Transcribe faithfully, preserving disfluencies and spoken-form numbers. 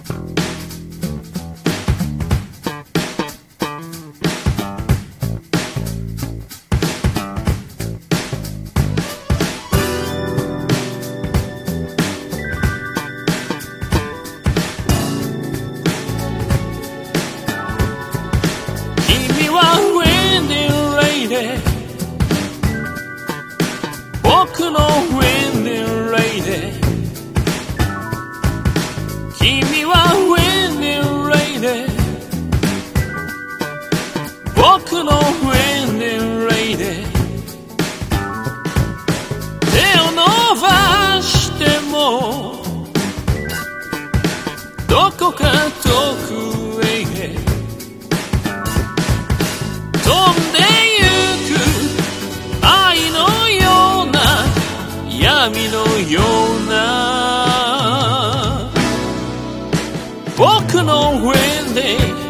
君は Windy Lady 僕の Windy Lady 君は Windy Lady 僕の Windy Lady 手を伸ばしてもどこか遠くへ飛んでゆく愛のような闇のような僕の Windy